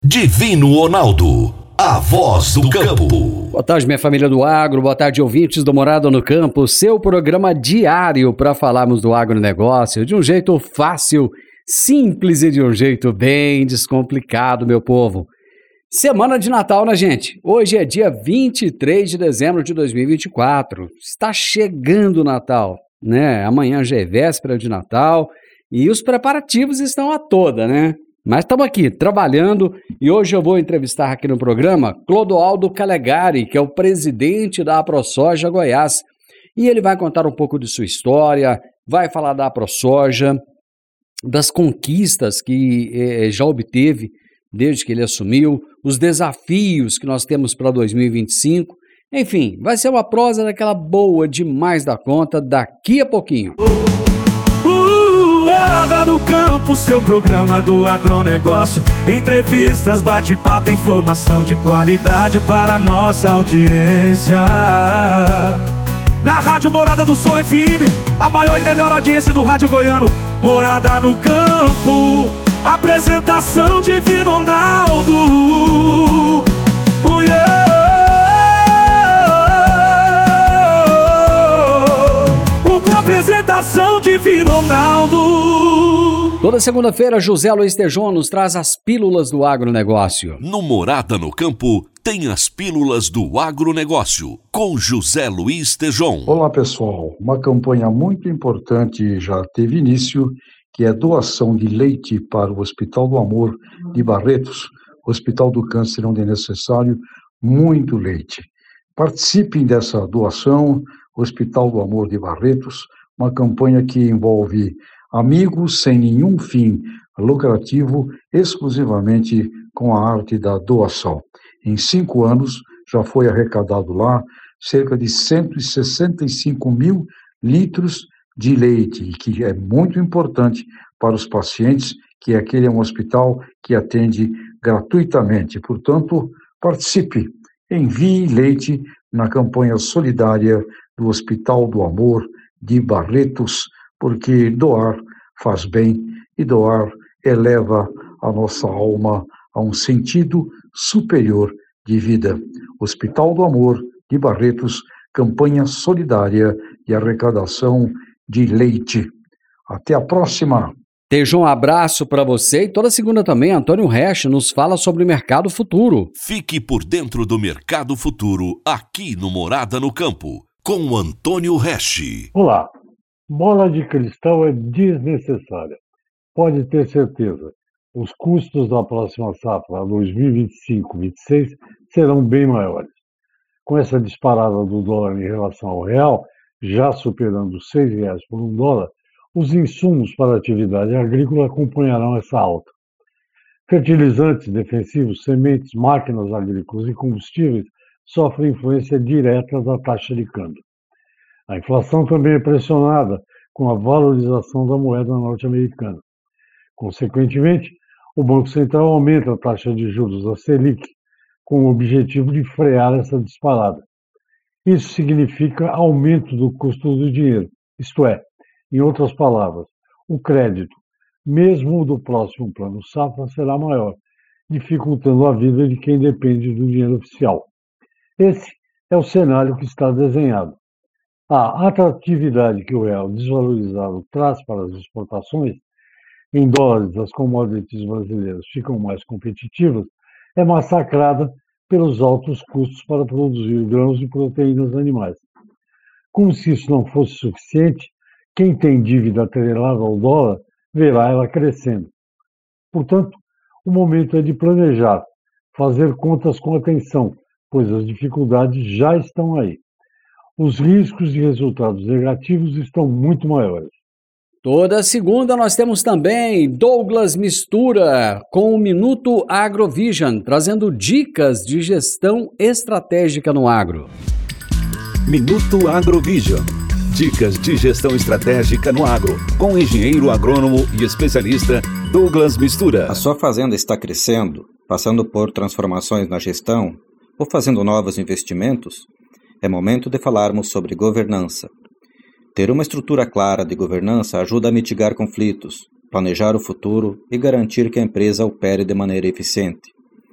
Divino Ronaldo, a voz do campo. Boa tarde, minha família do agro, boa tarde, ouvintes do Morada no Campo, seu programa diário para falarmos do agronegócio de um jeito fácil, simples e de um jeito bem descomplicado, meu povo. Semana de Natal, né, gente? Hoje é dia 23 de dezembro de 2024, está chegando o Natal, né? Amanhã já é véspera de Natal e os preparativos estão a toda, né? Mas estamos aqui trabalhando e hoje eu vou entrevistar aqui no programa Clodoaldo Calegari, que é o presidente da AproSoja Goiás. E ele vai contar um pouco de sua história, vai falar da AproSoja, das conquistas que já obteve desde que ele assumiu, os desafios que nós temos para 2025. Enfim, vai ser uma prosa daquela boa demais da conta daqui a pouquinho. Morada no Campo, seu programa do agronegócio. Entrevistas, bate-papo, informação de qualidade para a nossa audiência. Na Rádio Morada do Sol FM, a maior e melhor audiência do rádio goiano. Morada no Campo, apresentação de Divino Ronaldo. Apresentação de Divino Ronaldo. Toda segunda-feira, José Luiz Tejon nos traz as pílulas do agronegócio. No Morada no Campo, tem as pílulas do agronegócio, com José Luiz Tejon. Olá, pessoal. Uma campanha muito importante já teve início, que é a doação de leite para o Hospital do Amor de Barretos, Hospital do Câncer, onde é necessário muito leite. Participem dessa doação, Hospital do Amor de Barretos, uma campanha que envolve amigos sem nenhum fim lucrativo, exclusivamente com a arte da doação. Em 5 anos, já foi arrecadado lá cerca de 165 mil litros de leite, que é muito importante para os pacientes, que aquele é um hospital que atende gratuitamente. Portanto, participe, envie leite na campanha solidária do Hospital do Amor de Barretos, porque doar faz bem e doar eleva a nossa alma a um sentido superior de vida. Hospital do Amor de Barretos, campanha solidária de arrecadação de leite. Até a próxima! Tejon, um abraço para você e toda segunda também, Antônio Resch nos fala sobre o mercado futuro. Fique por dentro do mercado futuro aqui no Morada no Campo, com Antônio Resch. Olá, bola de cristal é desnecessária. Pode ter certeza, os custos da próxima safra 2025-26 serão bem maiores. Com essa disparada do dólar em relação ao real, já superando os R$6 por $1, os insumos para a atividade agrícola acompanharão essa alta. Fertilizantes, defensivos, sementes, máquinas agrícolas e combustíveis sofrem influência direta da taxa de câmbio. A inflação também é pressionada com a valorização da moeda norte-americana. Consequentemente, o Banco Central aumenta a taxa de juros da Selic, com o objetivo de frear essa disparada. Isso significa aumento do custo do dinheiro, isto é, em outras palavras, o crédito, mesmo o do próximo plano safra, será maior, dificultando a vida de quem depende do dinheiro oficial. Esse é o cenário que está desenhado. A atratividade que o real desvalorizado traz para as exportações, em dólares as commodities brasileiras ficam mais competitivas, é massacrada pelos altos custos para produzir grãos e proteínas animais. Como se isso não fosse suficiente, quem tem dívida atrelada ao dólar verá ela crescendo. Portanto, o momento é de planejar, fazer contas com atenção, pois as dificuldades já estão aí. Os riscos de resultados negativos estão muito maiores. Toda segunda nós temos também Douglas Mistura com o Minuto AgroVision, trazendo dicas de gestão estratégica no agro. Minuto AgroVision. Dicas de gestão estratégica no agro, com o engenheiro agrônomo e especialista Douglas Mistura. A sua fazenda está crescendo, passando por transformações na gestão ou fazendo novos investimentos? É momento de falarmos sobre governança. Ter uma estrutura clara de governança ajuda a mitigar conflitos, planejar o futuro e garantir que a empresa opere de maneira eficiente.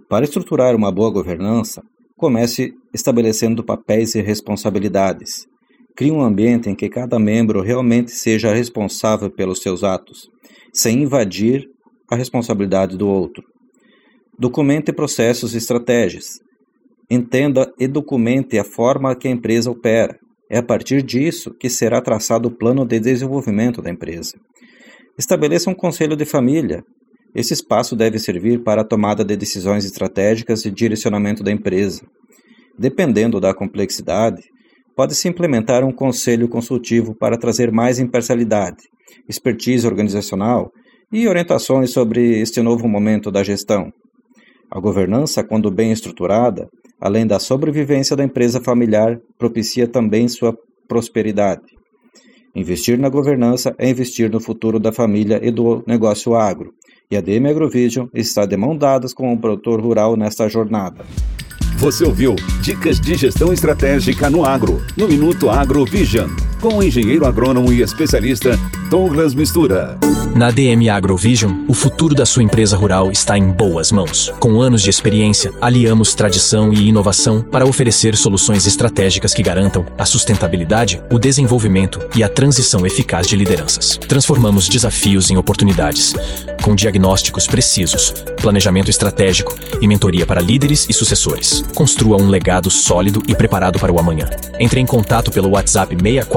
Para estruturar uma boa governança, comece estabelecendo papéis e responsabilidades. Crie um ambiente em que cada membro realmente seja responsável pelos seus atos, sem invadir a responsabilidade do outro. Documente processos e estratégias. Entenda e documente a forma que a empresa opera. É a partir disso que será traçado o plano de desenvolvimento da empresa. Estabeleça um conselho de família. Esse espaço deve servir para a tomada de decisões estratégicas e direcionamento da empresa. Dependendo da complexidade, pode-se implementar um conselho consultivo para trazer mais imparcialidade, expertise organizacional e orientações sobre este novo momento da gestão. A governança, quando bem estruturada, além da sobrevivência da empresa familiar, propicia também sua prosperidade. Investir na governança é investir no futuro da família e do negócio agro. E a DM Agrovision está de mãos dadas com o produtor rural nesta jornada. Você ouviu Dicas de Gestão Estratégica no Agro, no Minuto Agrovision, com o engenheiro agrônomo e especialista Douglas Mistura. Na DM Agrovision, o futuro da sua empresa rural está em boas mãos. Com anos de experiência, aliamos tradição e inovação para oferecer soluções estratégicas que garantam a sustentabilidade, o desenvolvimento e a transição eficaz de lideranças. Transformamos desafios em oportunidades, com diagnósticos precisos, planejamento estratégico e mentoria para líderes e sucessores. Construa um legado sólido e preparado para o amanhã. Entre em contato pelo WhatsApp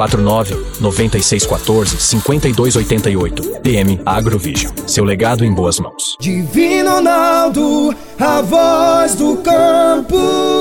649-9614-5288. DM Agrovision. Seu legado em boas mãos. Divino Ronaldo, a voz do campo.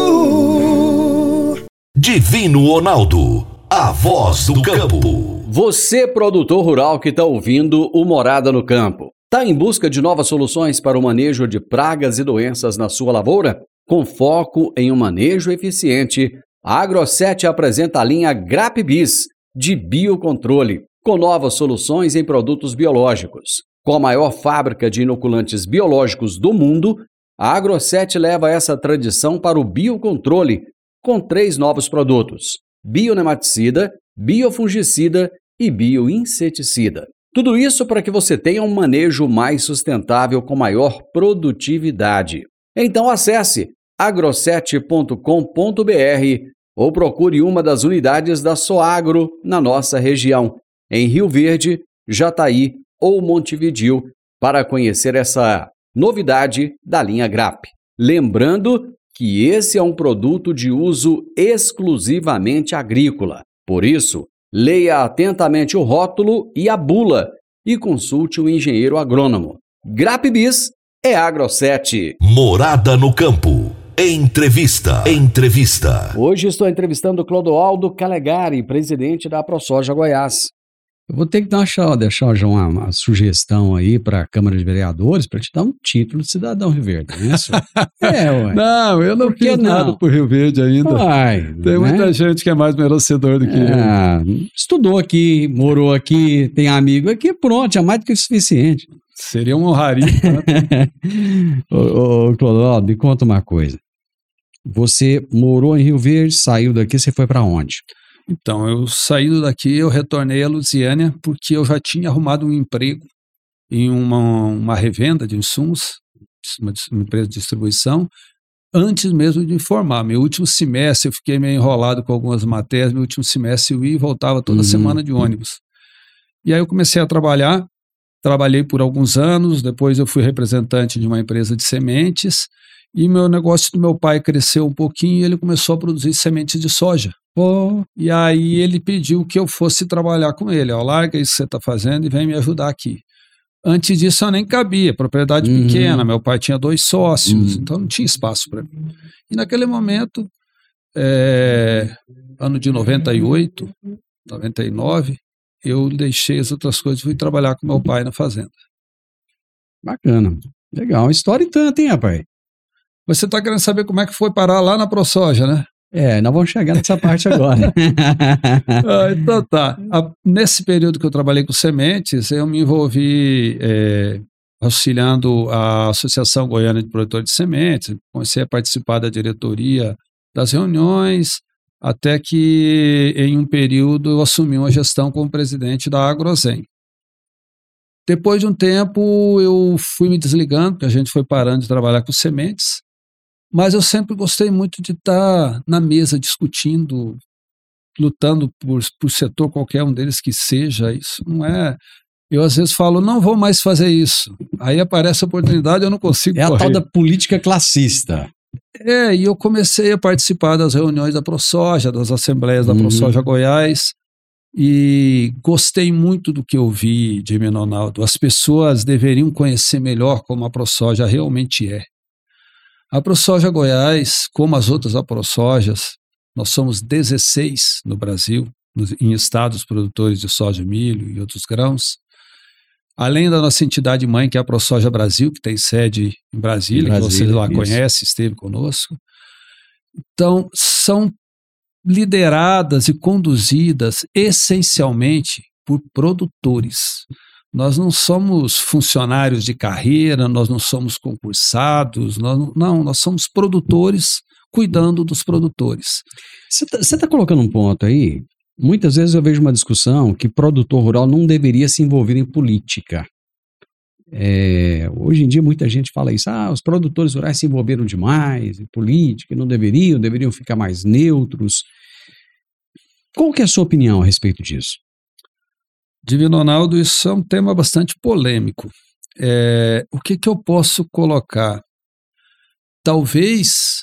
Divino Ronaldo, a voz do campo. Você, produtor rural que está ouvindo o Morada no Campo, está em busca de novas soluções para o manejo de pragas e doenças na sua lavoura? Com foco em um manejo eficiente, a Agro7 apresenta a linha GrapBis de biocontrole, com novas soluções em produtos biológicos. Com a maior fábrica de inoculantes biológicos do mundo, a Agro7 leva essa tradição para o biocontrole, com 3 novos produtos: bionematicida, biofungicida e bioinseticida. Tudo isso para que você tenha um manejo mais sustentável com maior produtividade. Então acesse agro7.com.br ou procure uma das unidades da Soagro na nossa região, em Rio Verde, Jataí ou Montevidéu, para conhecer essa novidade da linha Grap. Lembrando que esse é um produto de uso exclusivamente agrícola. Por isso, leia atentamente o rótulo e a bula e consulte o engenheiro agrônomo. GrapBis é Agro7. Morada no Campo. Entrevista. Hoje estou entrevistando Clodoaldo Calegari, presidente da ProSoja Goiás. Eu vou ter que deixar uma sugestão aí para a Câmara de Vereadores para te dar um título de cidadão Rio Verde, não é isso? Ué. Não, eu não fiz nada por Rio Verde ainda. Tem muita gente que é mais merecedor do que eu. Estudou aqui, morou aqui, tem amigo aqui, pronto, é mais do que o suficiente. Seria um honraria. Ô, Clodoaldo, me conta uma coisa. Você morou em Rio Verde, saiu daqui, você foi para onde? Então, eu saí daqui, eu retornei a Lusiânia porque eu já tinha arrumado um emprego em uma revenda de insumos, uma empresa de distribuição, antes mesmo de formar. Meu último semestre, eu fiquei meio enrolado com algumas matérias, meu último semestre eu ia e voltava toda semana de ônibus. E aí eu comecei a trabalhar, trabalhei por alguns anos, depois eu fui representante de uma empresa de sementes, e meu negócio do meu pai cresceu um pouquinho e ele começou a produzir sementes de soja. E aí ele pediu que eu fosse trabalhar com ele. Larga isso que você está fazendo e vem me ajudar aqui. Antes disso eu nem cabia, propriedade pequena, meu pai tinha 2 sócios, então não tinha espaço para mim. E naquele momento, ano de 98, 99, eu deixei as outras coisas e fui trabalhar com meu pai na fazenda. Bacana, legal, história e tanto, hein, rapaz? Você está querendo saber como é que foi parar lá na ProSoja, né? Nós vamos chegar nessa parte agora. Então tá. Nesse período que eu trabalhei com sementes, eu me envolvi auxiliando a Associação Goiana de Produtores de Sementes, comecei a participar da diretoria das reuniões, até que em um período eu assumi uma gestão como presidente da Agrozen. Depois de um tempo eu fui me desligando, porque a gente foi parando de trabalhar com sementes, Mas eu sempre gostei muito de estar na mesa discutindo, lutando por setor, qualquer um deles que seja. Isso não é... Eu às vezes falo, não vou mais fazer isso. Aí aparece a oportunidade, eu não consigo correr. É a tal da política classista. E eu comecei a participar das reuniões da ProSoja, das assembleias da ProSoja Goiás, e gostei muito do que eu vi de Ronaldo. As pessoas deveriam conhecer melhor como a ProSoja realmente é. A ProSoja Goiás, como as outras ProSojas, nós somos 16 no Brasil, em estados produtores de soja, milho e outros grãos. Além da nossa entidade mãe, que é a ProSoja Brasil, que tem sede em Brasília, que você lá conhece, esteve conosco. Então, são lideradas e conduzidas essencialmente por produtores. Nós não somos funcionários de carreira, nós não somos concursados, nós somos produtores cuidando dos produtores. Você está colocando um ponto aí. Muitas vezes eu vejo uma discussão que produtor rural não deveria se envolver em política. Hoje em dia muita gente fala isso, os produtores rurais se envolveram demais em política, não deveriam ficar mais neutros. Qual que é a sua opinião a respeito disso? Divino Ronaldo, isso é um tema bastante polêmico. O que eu posso colocar? Talvez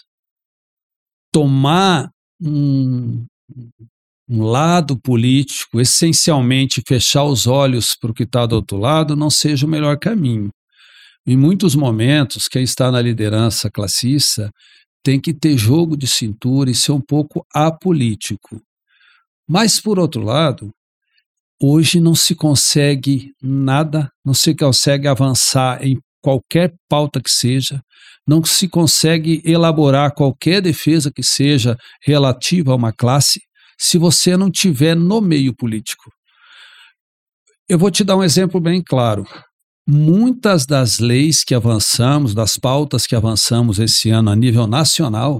tomar um lado político, essencialmente fechar os olhos para o que está do outro lado, não seja o melhor caminho. Em muitos momentos, quem está na liderança classista tem que ter jogo de cintura e ser um pouco apolítico. Mas, por outro lado, hoje não se consegue nada, não se consegue avançar em qualquer pauta que seja, não se consegue elaborar qualquer defesa que seja relativa a uma classe, se você não tiver no meio político. Eu vou te dar um exemplo bem claro. Muitas das leis que avançamos, das pautas que avançamos esse ano a nível nacional,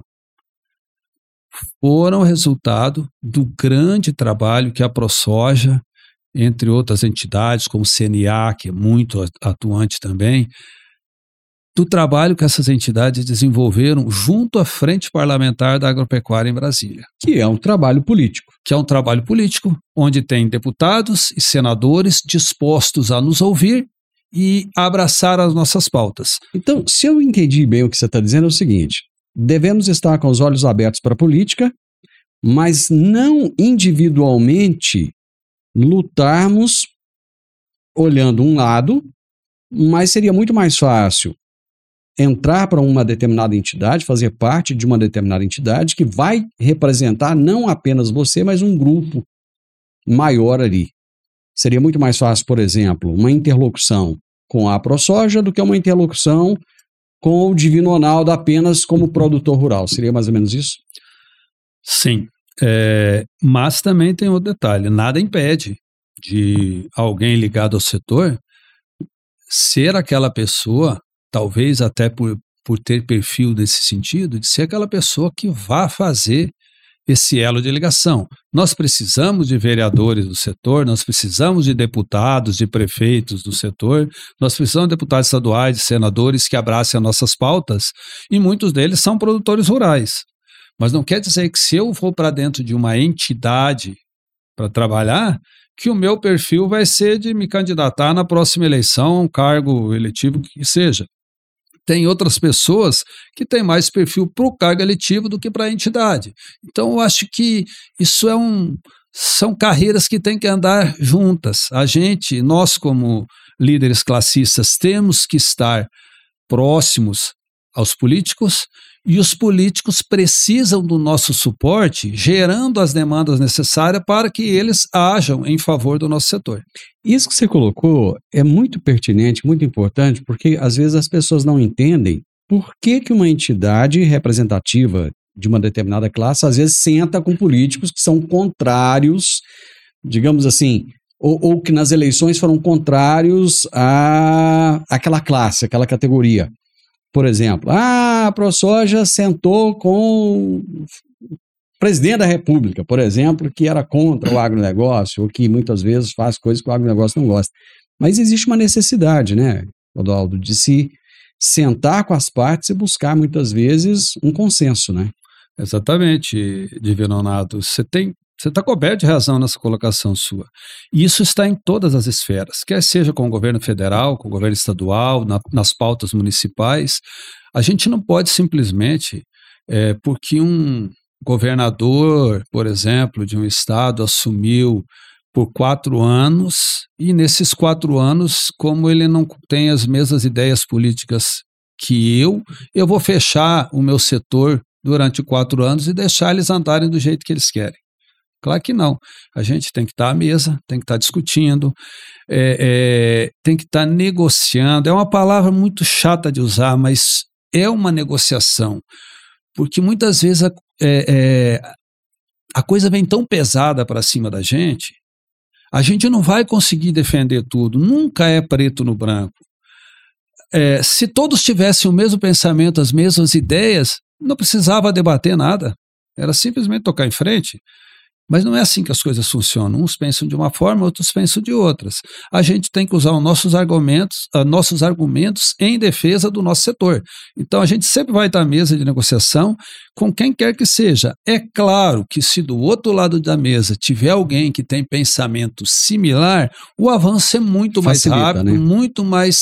foram resultado do grande trabalho que a ProSoja, entre outras entidades, como o CNA, que é muito atuante também, do trabalho que essas entidades desenvolveram junto à Frente Parlamentar da Agropecuária em Brasília. Que é um trabalho político. Que é um trabalho político, onde tem deputados e senadores dispostos a nos ouvir e abraçar as nossas pautas. Então, se eu entendi bem o que você está dizendo, é o seguinte: devemos estar com os olhos abertos para a política, mas não individualmente lutarmos olhando um lado, mas seria muito mais fácil entrar para uma determinada entidade, fazer parte de uma determinada entidade que vai representar não apenas você, mas um grupo maior ali. Seria muito mais fácil, por exemplo, uma interlocução com a ProSoja do que uma interlocução com o Divino Ronaldo apenas como produtor rural. Seria mais ou menos isso? Sim, mas também tem outro detalhe. Nada impede de alguém ligado ao setor ser aquela pessoa, talvez até por ter perfil nesse sentido, de ser aquela pessoa que vá fazer esse elo de ligação. Nós precisamos de vereadores do setor, nós precisamos de deputados, de prefeitos do setor, nós precisamos de deputados estaduais, de senadores que abracem as nossas pautas, e muitos deles são produtores rurais. Mas não quer dizer que se eu for para dentro de uma entidade para trabalhar, que o meu perfil vai ser de me candidatar na próxima eleição a um cargo eletivo que seja. Tem outras pessoas que têm mais perfil para o cargo eletivo do que para a entidade. Então, eu acho que isso são carreiras que têm que andar juntas. Nós como líderes classistas, temos que estar próximos aos políticos e os políticos precisam do nosso suporte, gerando as demandas necessárias para que eles ajam em favor do nosso setor. Isso que você colocou é muito pertinente, muito importante, porque às vezes as pessoas não entendem por que uma entidade representativa de uma determinada classe às vezes senta com políticos que são contrários, digamos assim, ou que nas eleições foram contrários àquela classe, àquela categoria. Por exemplo, a ProSoja sentou com o presidente da República, por exemplo, que era contra o agronegócio, ou que muitas vezes faz coisas que o agronegócio não gosta. Mas existe uma necessidade, né, Rodolfo, de se sentar com as partes e buscar, muitas vezes, um consenso, né? Exatamente, Divino Ronaldo. Você está coberto de razão nessa colocação sua. E isso está em todas as esferas, quer seja com o governo federal, com o governo estadual, nas pautas municipais. A gente não pode simplesmente, porque um governador, por exemplo, de um estado assumiu por 4 anos, e nesses 4 anos, como ele não tem as mesmas ideias políticas que eu vou fechar o meu setor durante 4 anos e deixar eles andarem do jeito que eles querem. Claro que não. A gente tem que estar à mesa, tem que estar discutindo, tem que estar negociando. É uma palavra muito chata de usar, mas é uma negociação, porque muitas vezes a coisa vem tão pesada para cima da gente, a gente não vai conseguir defender tudo, nunca é preto no branco. Se todos tivessem o mesmo pensamento, as mesmas ideias, não precisava debater nada, era simplesmente tocar em frente. Mas não é assim que as coisas funcionam. Uns pensam de uma forma, outros pensam de outras. A gente tem que usar os nossos argumentos em defesa do nosso setor. Então a gente sempre vai estar à mesa de negociação com quem quer que seja. É claro que se do outro lado da mesa tiver alguém que tem pensamento similar, o avanço é muito mais rápido, né? Muito mais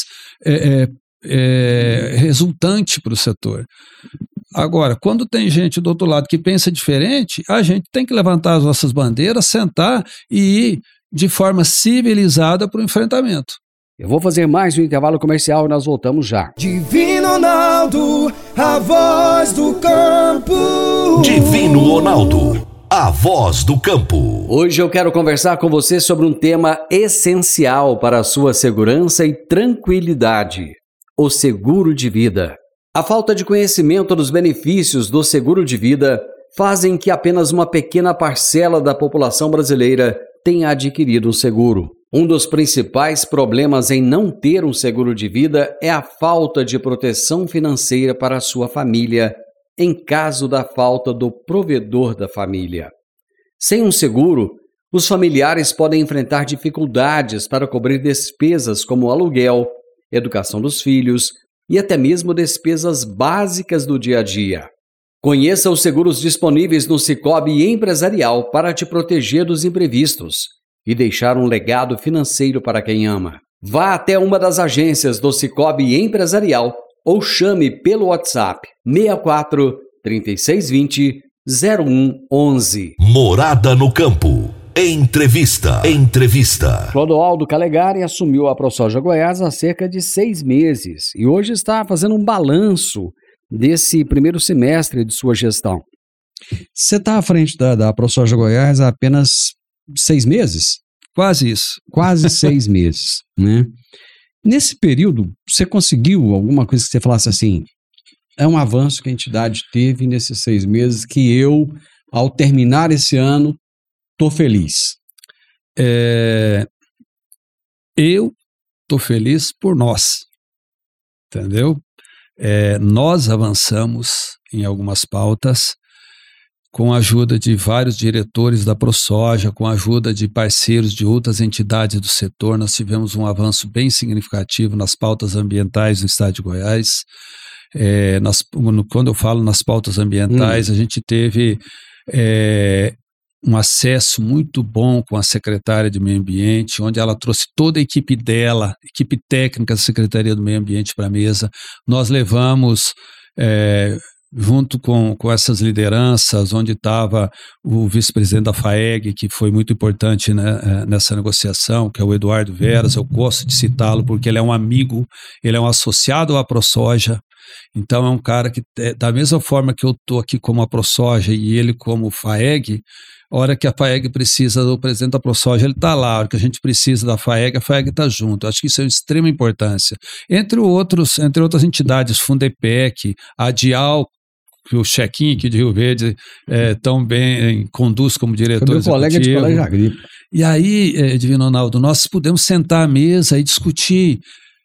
resultante para o setor. Agora, quando tem gente do outro lado que pensa diferente, a gente tem que levantar as nossas bandeiras, sentar e ir de forma civilizada para o enfrentamento. Eu vou fazer mais um intervalo comercial e nós voltamos já. Divino Ronaldo, a voz do campo. Divino Ronaldo, a voz do campo. Hoje eu quero conversar com você sobre um tema essencial para a sua segurança e tranquilidade: o seguro de vida. A falta de conhecimento dos benefícios do seguro de vida fazem que apenas uma pequena parcela da população brasileira tenha adquirido um seguro. Um dos principais problemas em não ter um seguro de vida é a falta de proteção financeira para a sua família, em caso da falta do provedor da família. Sem um seguro, os familiares podem enfrentar dificuldades para cobrir despesas como aluguel, educação dos filhos e até mesmo despesas básicas do dia a dia. Conheça os seguros disponíveis no Sicoob Empresarial para te proteger dos imprevistos e deixar um legado financeiro para quem ama. Vá até uma das agências do Sicoob Empresarial ou chame pelo WhatsApp 64 3620 0111. Morada no Campo. Entrevista. Clodoaldo Calegari assumiu a ProSoja Goiás há cerca de 6 meses e hoje está fazendo um balanço desse primeiro semestre de sua gestão. Você está à frente da ProSoja Goiás há apenas 6 meses? Quase isso. Quase 6 meses, né? Nesse período, você conseguiu alguma coisa que você falasse assim, é um avanço que a entidade teve nesses 6 meses que eu, ao terminar esse ano, estou feliz? Eu estou feliz por nós, entendeu? Nós avançamos em algumas pautas com a ajuda de vários diretores da ProSoja, com a ajuda de parceiros de outras entidades do setor. Nós tivemos um avanço bem significativo nas pautas ambientais no estado de Goiás. Quando eu falo nas pautas ambientais, a gente teve um acesso muito bom com a secretária de Meio Ambiente, onde ela trouxe toda a equipe dela, equipe técnica da Secretaria do Meio Ambiente para a mesa. Nós levamos, junto com essas lideranças, onde estava o vice-presidente da FAEG, que foi muito importante, né, nessa negociação, que é o Eduardo Veras. Eu gosto de citá-lo porque ele é um amigo, ele é um associado à ProSoja. Então é um cara que, da mesma forma que eu estou aqui como a ProSoja e ele como FAEG, a hora que a FAEG precisa do presidente da ProSoja, ele está lá. A hora que a gente precisa da FAEG, a FAEG está junto. Eu acho que isso é de extrema importância. Entre outras entidades, Fundepec, a Dial, que o Chequinho aqui de Rio Verde tão bem conduz como diretor executivo. Colega de colégio agrícola. E aí, Divino Ronaldo, nós podemos sentar à mesa e discutir,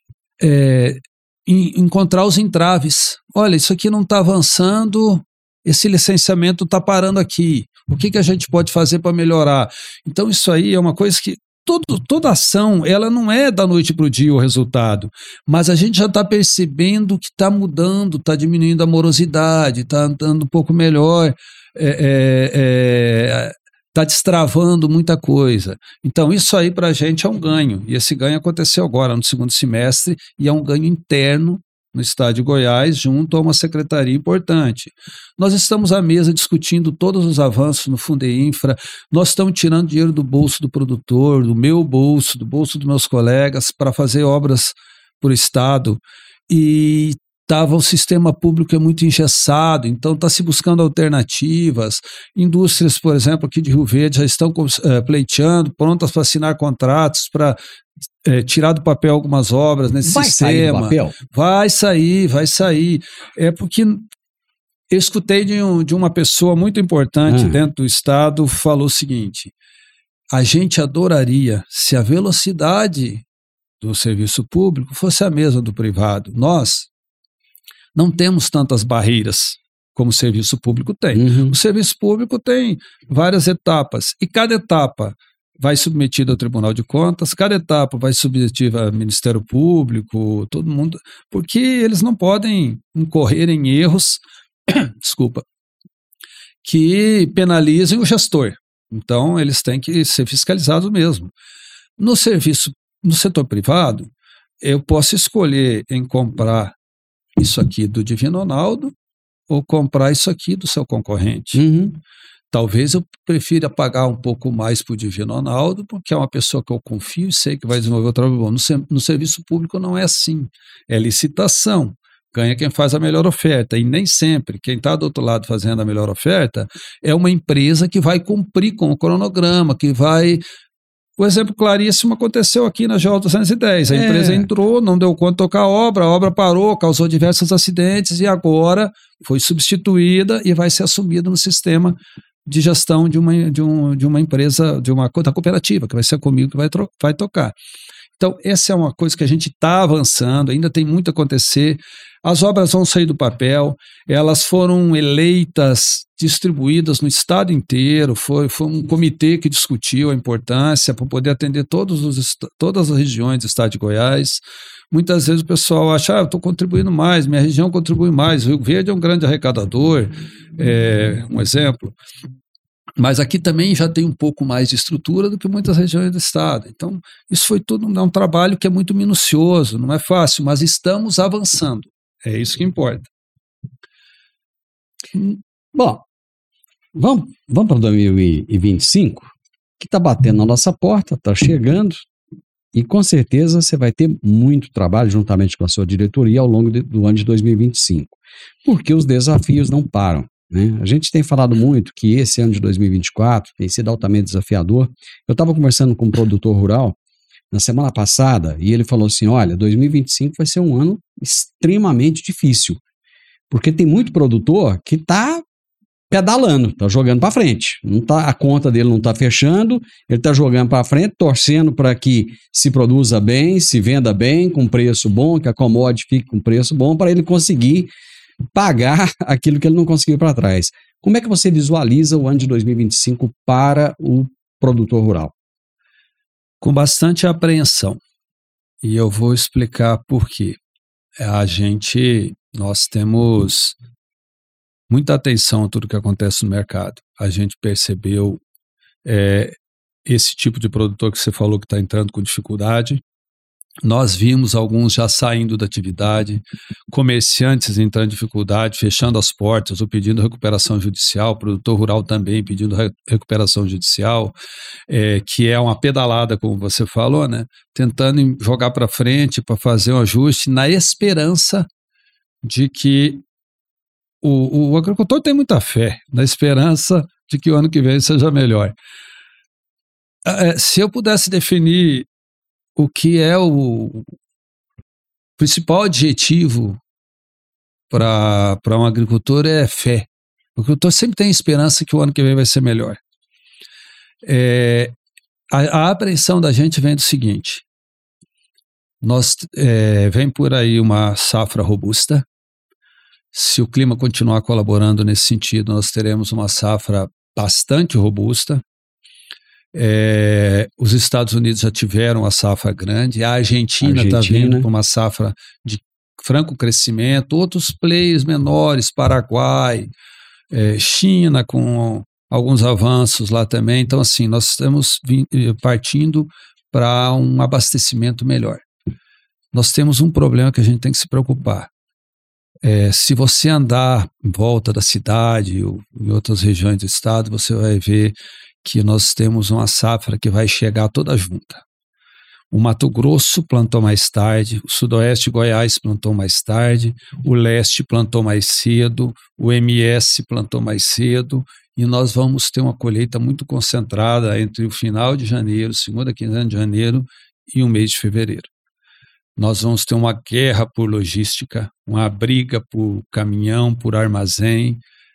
encontrar os entraves. Olha, isso aqui não está avançando, esse licenciamento está parando aqui. O que a gente pode fazer para melhorar? Então, isso aí é uma coisa que toda ação, ela não é da noite para o dia o resultado, mas a gente já está percebendo que está mudando, está diminuindo a morosidade, está andando um pouco melhor, está destravando muita coisa. Então, isso aí para a gente é um ganho, e esse ganho aconteceu agora, no segundo semestre, e é um ganho interno no estado de Goiás, junto a uma secretaria importante. Nós estamos à mesa discutindo todos os avanços no Fundeinfra, nós estamos tirando dinheiro do bolso do produtor, do meu bolso, do bolso dos meus colegas, para fazer obras para o estado, e estava o sistema público muito engessado, então está se buscando alternativas. Indústrias, por exemplo, aqui de Rio Verde já estão pleiteando, prontas para assinar contratos, para tirar do papel algumas obras nesse sistema. Vai sair do papel? Vai sair. É porque eu escutei de uma pessoa muito importante dentro do estado, falou o seguinte: a gente adoraria se a velocidade do serviço público fosse a mesma do privado. Nós não temos tantas barreiras como o serviço público tem. O serviço público tem várias etapas, e cada etapa vai submetida ao Tribunal de Contas, cada etapa vai submetida ao Ministério Público, todo mundo, porque eles não podem incorrer em erros, desculpa, que penalizem o gestor. Então, eles têm que ser fiscalizados mesmo. No setor privado, eu posso escolher em comprar isso aqui do Divino Ronaldo ou comprar isso aqui do seu concorrente. Talvez eu prefira pagar um pouco mais para o Divino Ronaldo, porque é uma pessoa que eu confio e sei que vai desenvolver o trabalho bom. No serviço público não é assim. É licitação. Ganha quem faz a melhor oferta. E nem sempre quem está do outro lado fazendo a melhor oferta é uma empresa que vai cumprir com o cronograma, que vai... O exemplo claríssimo aconteceu aqui na GO 210. A empresa entrou, não deu conta de tocar a obra parou, causou diversos acidentes e agora foi substituída e vai ser assumida no sistema de gestão de uma empresa, da cooperativa, que vai ser comigo que vai tocar. Então, essa é uma coisa que a gente está avançando, ainda tem muito a acontecer. As obras vão sair do papel, elas foram eleitas, distribuídas no estado inteiro, foi um comitê que discutiu a importância para poder atender todas as regiões do estado de Goiás. Muitas vezes o pessoal acha, eu estou contribuindo mais, minha região contribui mais, o Rio Verde é um grande arrecadador, um exemplo. Mas aqui também já tem um pouco mais de estrutura do que muitas regiões do estado. Então, isso foi tudo um trabalho que é muito minucioso, não é fácil, mas estamos avançando. É isso que importa. Bom, vamos para 2025, que está batendo na nossa porta, está chegando, e com certeza você vai ter muito trabalho juntamente com a sua diretoria ao longo do ano de 2025, porque os desafios não param. A gente tem falado muito que esse ano de 2024 tem sido altamente desafiador. Eu estava conversando com um produtor rural na semana passada e ele falou assim, olha, 2025 vai ser um ano extremamente difícil, porque tem muito produtor que está pedalando, está jogando para frente, a conta dele não está fechando, ele está jogando para frente, torcendo para que se produza bem, se venda bem, com preço bom, que a commodity fique com preço bom, para ele conseguir pagar aquilo que ele não conseguiu para trás. Como é que você visualiza o ano de 2025 para o produtor rural? Com bastante apreensão. E eu vou explicar por quê. Nós temos muita atenção a tudo que acontece no mercado. A gente percebeu esse tipo de produtor que você falou que está entrando com dificuldade. Nós vimos alguns já saindo da atividade, comerciantes entrando em dificuldade, fechando as portas ou pedindo recuperação judicial, produtor rural também pedindo recuperação judicial, que é uma pedalada, como você falou, né? Tentando jogar para frente para fazer um ajuste na esperança de que o agricultor tem muita fé, na esperança de que o ano que vem seja melhor. Se eu pudesse definir o que é o principal adjetivo para um agricultor é fé. O agricultor sempre tem esperança que o ano que vem vai ser melhor. A apreensão da gente vem do seguinte, vem por aí uma safra robusta. Se o clima continuar colaborando nesse sentido, nós teremos uma safra bastante robusta. Os Estados Unidos já tiveram uma safra grande, a Argentina está vindo com uma safra de franco crescimento, outros players menores, Paraguai, China com alguns avanços lá também. Então, assim, nós estamos partindo para um abastecimento melhor. Nós temos um problema que a gente tem que se preocupar. Se você andar em volta da cidade ou em outras regiões do estado, você vai ver que nós temos uma safra que vai chegar toda junta. O Mato Grosso plantou mais tarde, o Sudoeste de Goiás plantou mais tarde, o Leste plantou mais cedo, o MS plantou mais cedo, e nós vamos ter uma colheita muito concentrada entre o final de janeiro, segunda quinzena de janeiro e o mês de fevereiro. Nós vamos ter uma guerra por logística, uma briga por caminhão, por armazém.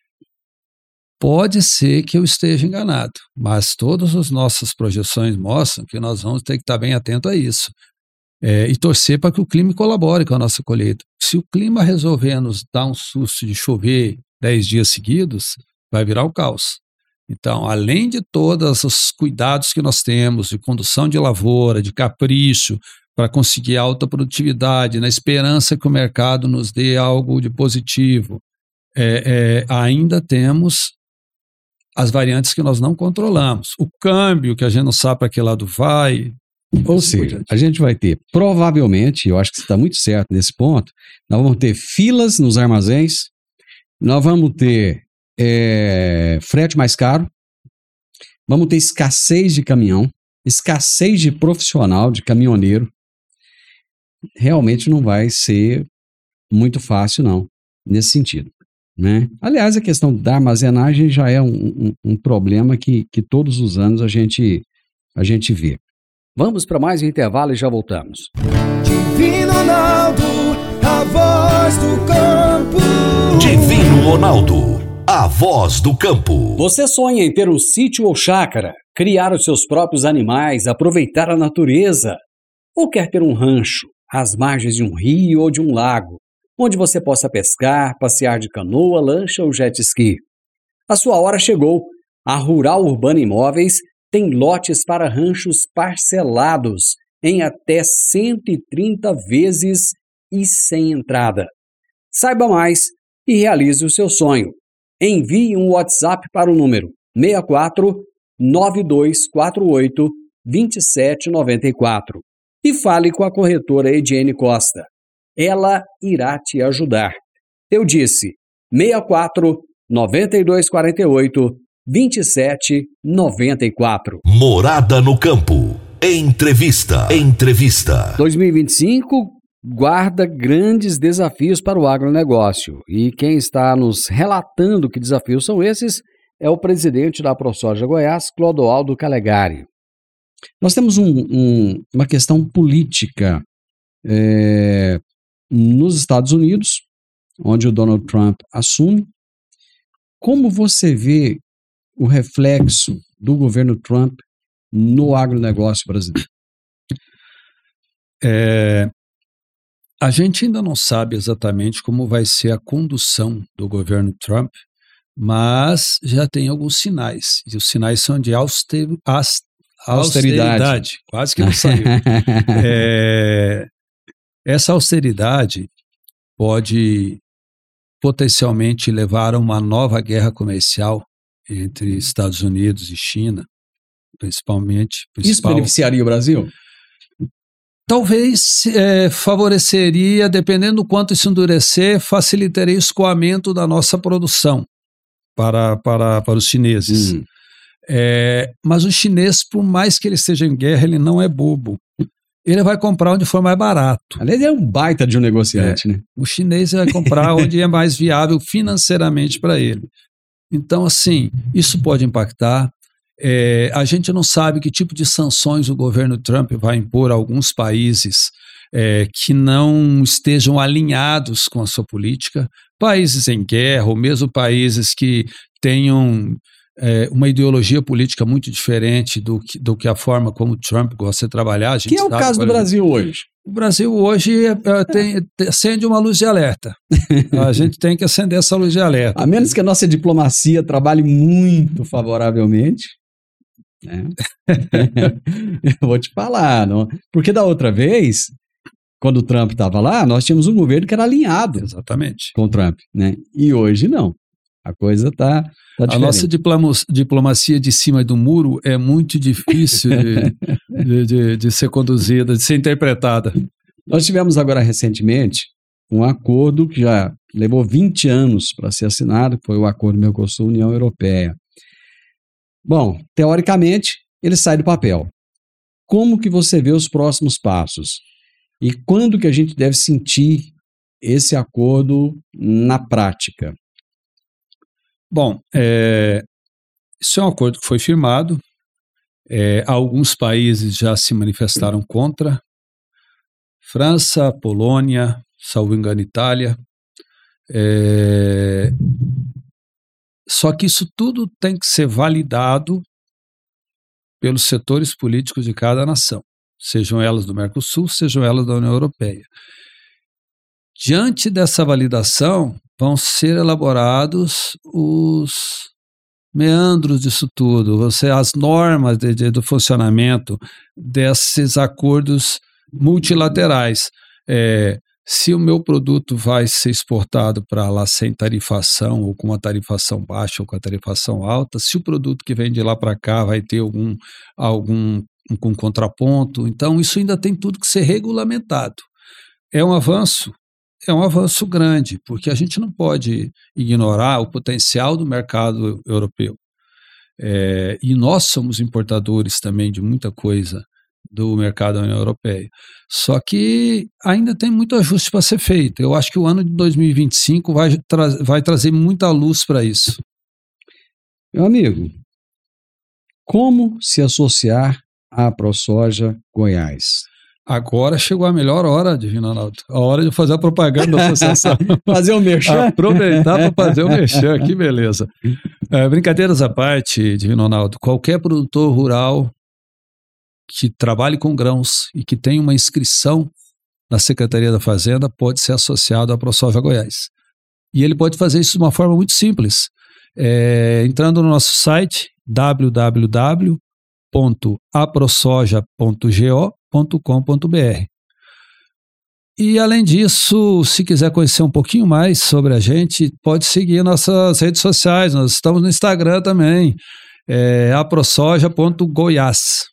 Pode ser que eu esteja enganado, mas todas as nossas projeções mostram que nós vamos ter que estar bem atento a isso. E torcer para que o clima colabore com a nossa colheita. Se o clima resolver nos dar um susto de chover 10 dias seguidos, vai virar o caos. Então, além de todos os cuidados que nós temos de condução de lavoura, de capricho, para conseguir alta produtividade, na esperança que o mercado nos dê algo de positivo, ainda temos as variantes que nós não controlamos. O câmbio, que a gente não sabe para que lado vai. Ou seja, a gente vai ter, provavelmente, eu acho que você está muito certo nesse ponto, nós vamos ter filas nos armazéns, nós vamos ter frete mais caro, vamos ter escassez de caminhão, escassez de profissional, de caminhoneiro. Realmente não vai ser muito fácil, não, nesse sentido, né? Aliás, a questão da armazenagem já é um problema que todos os anos a gente vê. Vamos para mais um intervalo e já voltamos. Divino Ronaldo, a voz do campo. Divino Ronaldo, a voz do campo. Você sonha em ter um sítio ou chácara, criar os seus próprios animais, aproveitar a natureza? Ou quer ter um rancho às margens de um rio ou de um lago, onde você possa pescar, passear de canoa, lancha ou jet ski? A sua hora chegou. A Rural Urbana Imóveis tem lotes para ranchos parcelados em até 130 vezes e sem entrada. Saiba mais e realize o seu sonho. Envie um WhatsApp para o número 64 9248 2794 e fale com a corretora Ediene Costa. Ela irá te ajudar. Eu disse 64 9248 2794. Morada no Campo. Entrevista. 2025 guarda grandes desafios para o agronegócio. E quem está nos relatando que desafios são esses é o presidente da ProSoja Goiás, Clodoaldo Calegari. Nós temos uma questão política nos Estados Unidos, onde o Donald Trump assume. Como você vê o reflexo do governo Trump no agronegócio brasileiro? A gente ainda não sabe exatamente como vai ser a condução do governo Trump, mas já tem alguns sinais, e os sinais são de austeridade. Quase que não saiu. Essa austeridade pode potencialmente levar a uma nova guerra comercial entre Estados Unidos e China, principalmente. Isso beneficiaria o Brasil? Talvez favoreceria, dependendo do quanto isso endurecer, facilitaria o escoamento da nossa produção para os chineses. Mas o chinês, por mais que ele esteja em guerra, ele não é bobo. Ele vai comprar onde for mais barato. Aliás, ele é um baita de um negociante, né? O chinês vai comprar onde é mais viável financeiramente para ele. Então, assim, isso pode impactar. A gente não sabe que tipo de sanções o governo Trump vai impor a alguns países que não estejam alinhados com a sua política. Países em guerra, ou mesmo países que tenham uma ideologia política muito diferente do que a forma como o Trump gosta de trabalhar. Que é o caso do Brasil hoje? O Brasil hoje acende uma luz de alerta. A gente tem que acender essa luz de alerta. A menos que a nossa diplomacia trabalhe muito favoravelmente. né? Eu vou te falar, não? Porque da outra vez, quando o Trump estava lá, nós tínhamos um governo que era alinhado Exatamente. com o Trump, né? E hoje não. A coisa está diferente. A nossa diplomacia de cima do muro é muito difícil de ser conduzida, de ser interpretada. Nós tivemos agora recentemente um acordo que já levou 20 anos para ser assinado, que foi o Acordo Mercosul-União Europeia. Bom, teoricamente, ele sai do papel. Como que você vê os próximos passos? E quando que a gente deve sentir esse acordo na prática? Bom, isso é um acordo que foi firmado. Alguns países já se manifestaram contra. França, Polônia, salvo engano, Itália. Só que isso tudo tem que ser validado pelos setores políticos de cada nação, sejam elas do Mercosul, sejam elas da União Europeia. Diante dessa validação, vão ser elaborados os meandros disso tudo, as normas do funcionamento desses acordos multilaterais. Se o meu produto vai ser exportado para lá sem tarifação, ou com uma tarifação baixa ou com a tarifação alta, se o produto que vem de lá para cá vai ter algum contraponto, então isso ainda tem tudo que ser regulamentado. É um avanço grande, porque a gente não pode ignorar o potencial do mercado europeu. E nós somos importadores também de muita coisa do mercado da União Europeia. Só que ainda tem muito ajuste para ser feito. Eu acho que o ano de 2025 vai trazer muita luz para isso. Meu amigo, como se associar à ProSoja Goiás? Agora chegou a melhor hora, Divino Ronaldo. A hora de fazer a propaganda da associação. Fazer o merchan? Aproveitar para fazer o merchan, que beleza. Brincadeiras à parte, Divino Ronaldo, qualquer produtor rural que trabalhe com grãos e que tenha uma inscrição na Secretaria da Fazenda pode ser associado à ProSoja Goiás. E ele pode fazer isso de uma forma muito simples. Entrando no nosso site www.aprosoja.go.com.br. E além disso, se quiser conhecer um pouquinho mais sobre a gente, pode seguir nossas redes sociais. Nós estamos no Instagram também, aprosoja.goiás.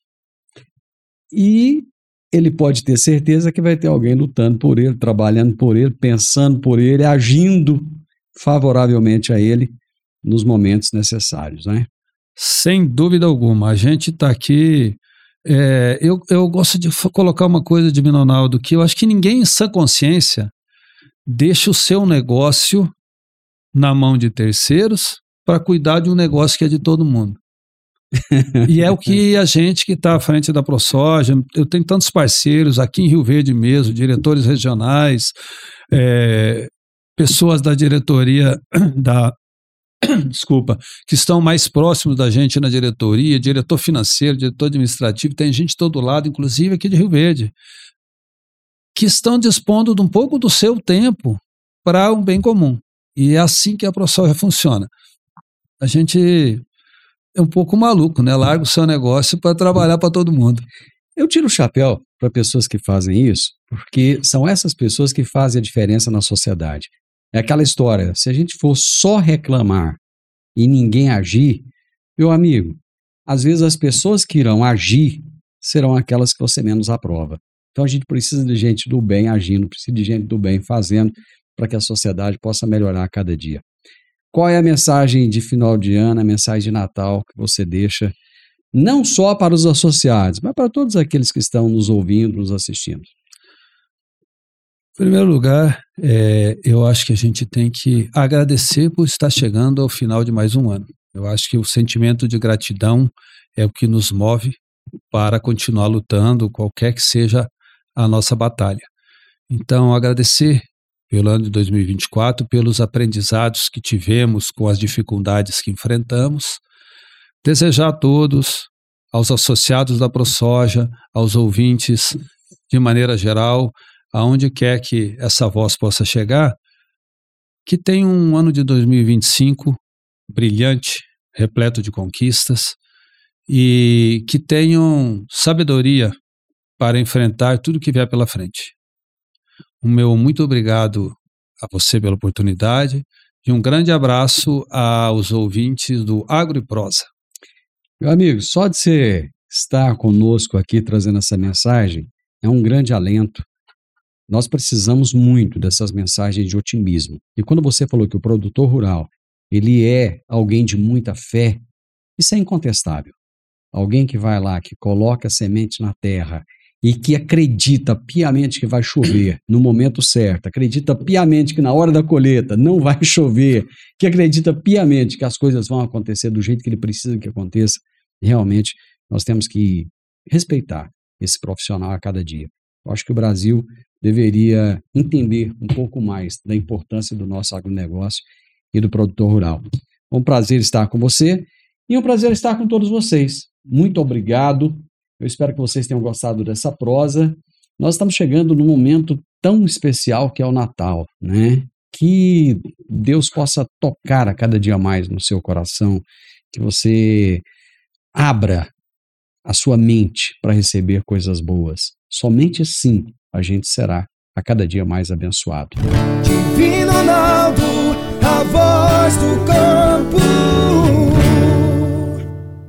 E ele pode ter certeza que vai ter alguém lutando por ele, trabalhando por ele, pensando por ele, agindo favoravelmente a ele nos momentos necessários, né? Sem dúvida alguma. A gente está aqui... Eu gosto de colocar uma coisa, Divino Ronaldo, que eu acho que ninguém em sã consciência deixa o seu negócio na mão de terceiros para cuidar de um negócio que é de todo mundo. E é o que a gente que está à frente da ProSoja, eu tenho tantos parceiros aqui em Rio Verde mesmo, diretores regionais, pessoas da diretoria que estão mais próximos da gente na diretoria, diretor financeiro, diretor administrativo, tem gente de todo lado, inclusive aqui de Rio Verde, que estão dispondo de um pouco do seu tempo para um bem comum. E é assim que a ProSoja funciona. A gente é um pouco maluco, né? Larga o seu negócio para trabalhar para todo mundo. Eu tiro o chapéu para pessoas que fazem isso, porque são essas pessoas que fazem a diferença na sociedade. É aquela história, se a gente for só reclamar e ninguém agir, meu amigo, às vezes as pessoas que irão agir serão aquelas que você menos aprova. Então a gente precisa de gente do bem agindo, precisa de gente do bem fazendo para que a sociedade possa melhorar a cada dia. Qual é a mensagem de final de ano, a mensagem de Natal que você deixa, não só para os associados, mas para todos aqueles que estão nos ouvindo, nos assistindo? Em primeiro lugar, eu acho que a gente tem que agradecer por estar chegando ao final de mais um ano. Eu acho que o sentimento de gratidão é o que nos move para continuar lutando, qualquer que seja a nossa batalha. Então, agradecer pelo ano de 2024, pelos aprendizados que tivemos com as dificuldades que enfrentamos. Desejar a todos, aos associados da ProSoja, aos ouvintes, de maneira geral, aonde quer que essa voz possa chegar, que tenha um ano de 2025 brilhante, repleto de conquistas, e que tenham sabedoria para enfrentar tudo que vier pela frente. O meu muito obrigado a você pela oportunidade e um grande abraço aos ouvintes do Agro e Prosa. Meu amigo, só de você estar conosco aqui trazendo essa mensagem é um grande alento. Nós precisamos muito dessas mensagens de otimismo. E quando você falou que o produtor rural, ele é alguém de muita fé, isso é incontestável. Alguém que vai lá, que coloca a semente na terra e que acredita piamente que vai chover no momento certo, acredita piamente que na hora da colheita não vai chover, que acredita piamente que as coisas vão acontecer do jeito que ele precisa que aconteça, realmente nós temos que respeitar esse profissional a cada dia. Eu acho que o Brasil deveria entender um pouco mais da importância do nosso agronegócio e do produtor rural. É um prazer estar com você e um prazer estar com todos vocês. Muito obrigado. Eu espero que vocês tenham gostado dessa prosa. Nós estamos chegando num momento tão especial que é o Natal, né? Que Deus possa tocar a cada dia mais no seu coração, que você abra a sua mente para receber coisas boas. Somente assim a gente será a cada dia mais abençoado. Divino Ronaldo, a voz do campo.